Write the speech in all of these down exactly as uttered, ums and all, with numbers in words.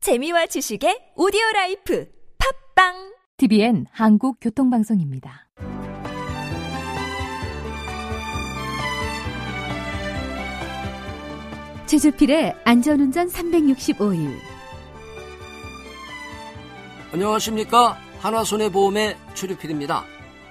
재미와 지식의 오디오라이프 팝빵 티비엔 한국교통방송입니다. 최주필의 안전운전 삼백육십오 일. 안녕하십니까. 한화손해보험의 최주필입니다.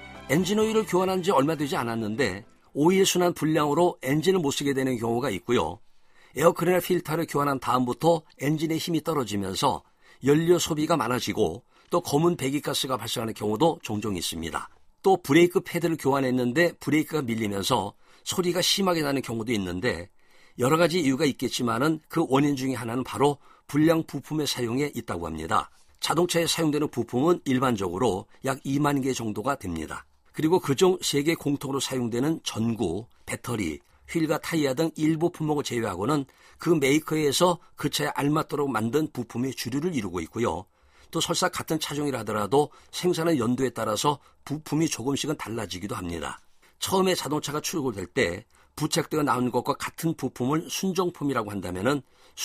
엔진오일을 교환한 지 얼마 되지 않았는데 오일 순환 불량으로 엔진을 못 쓰게 되는 경우가 있고요. 에어컨이나 필터를 교환한 다음부터 엔진의 힘이 떨어지면서 연료 소비가 많아지고 또 검은 배기가스가 발생하는 경우도 종종 있습니다. 또 브레이크 패드를 교환했는데 브레이크가 밀리면서 소리가 심하게 나는 경우도 있는데 여러 가지 이유가 있겠지만은 그 원인 중에 하나는 바로 불량 부품의 사용에 있다고 합니다. 자동차에 사용되는 부품은 일반적으로 약 이만 개 정도가 됩니다. 그리고 그중 세계 공통으로 사용되는 전구, 배터리, 휠과 타이어 등 일부 품목을 제외하고는 그 메이커에서 그 차에 알맞도록 만든 부품이 주류를 이루고 있고요. 또 설사 같은 차종이라 하더라도 생산의 연도에 따라서 부품이 조금씩은 달라지기도 합니다. 처음에 자동차가 출고될 때 부착되어 나온 것과 같은 부품을 순정품이라고 한다면은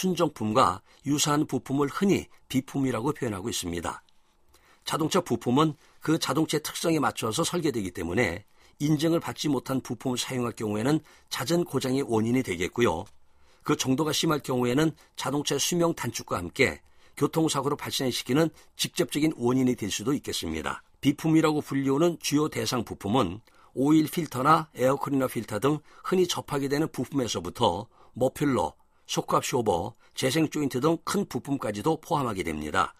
순정품과 유사한 부품을 흔히 비품이라고 표현하고 있습니다. 자동차 부품은 그 자동차의 특성에 맞춰서 설계되기 때문에 인증을 받지 못한 부품을 사용할 경우에는 잦은 고장의 원인이 되겠고요. 그 정도가 심할 경우에는 자동차의 수명 단축과 함께 교통사고로 발생시키는 직접적인 원인이 될 수도 있겠습니다. 비품이라고 불리우는 주요 대상 부품은 오일 필터나 에어컨이나 필터 등 흔히 접하게 되는 부품에서부터 머플러, 쇼크압 쇼버, 재생 조인트 등 큰 부품까지도 포함하게 됩니다.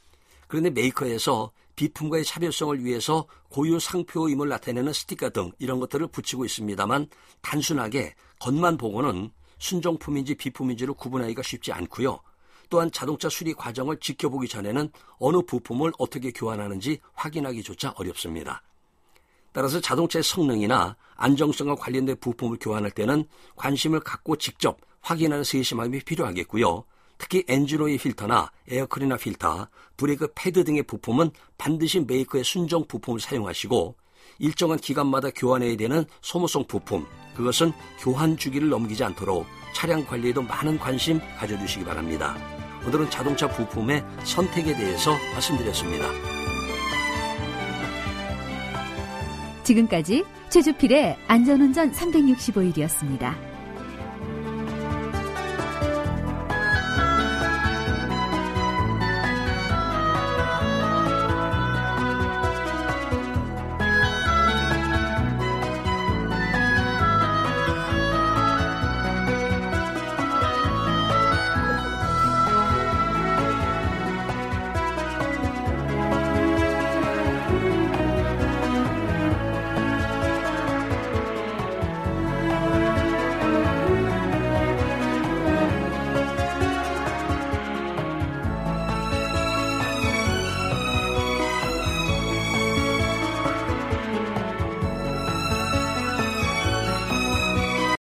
그런데 메이커에서 비품과의 차별성을 위해서 고유 상표임을 나타내는 스티커 등 이런 것들을 붙이고 있습니다만 단순하게 겉만 보고는 순정품인지 비품인지를 구분하기가 쉽지 않고요. 또한 자동차 수리 과정을 지켜보기 전에는 어느 부품을 어떻게 교환하는지 확인하기조차 어렵습니다. 따라서 자동차의 성능이나 안정성과 관련된 부품을 교환할 때는 관심을 갖고 직접 확인하는 세심함이 필요하겠고요. 특히 엔진오일 필터나 에어컨이나 필터, 브레이크 패드 등의 부품은 반드시 메이커의 순정 부품을 사용하시고 일정한 기간마다 교환해야 되는 소모성 부품, 그것은 교환 주기를 넘기지 않도록 차량 관리에도 많은 관심 가져주시기 바랍니다. 오늘은 자동차 부품의 선택에 대해서 말씀드렸습니다. 지금까지 최주필의 안전운전 삼백육십오 일이었습니다.